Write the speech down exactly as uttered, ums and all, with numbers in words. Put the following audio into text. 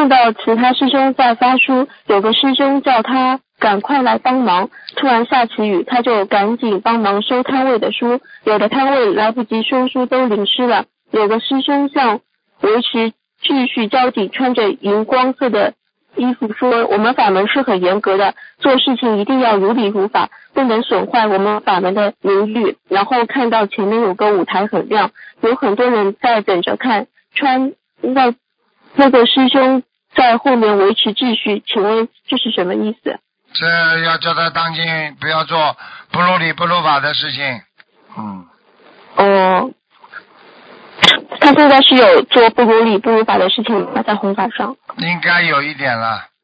看到其他师兄在发书，有个师兄叫他赶快来帮忙，突然下起雨，他就赶紧帮忙收摊位的书，有的摊位来不及收书都淋湿了。有个师兄向维持秩序交警穿着荧光色的衣服说，我们法门是很严格的，做事情一定要如理如法，不能损坏我们法门的名誉。然后看到前面有个舞台很亮，有很多人在等着看，穿那那个师兄在后面维持秩序，请问这是什么意思？ 这要叫他当心，不要做不如理不如法的事情。嗯。 哦，他现在是有做不如理不如法的事情吗？在弘法上？ 应该有一点了。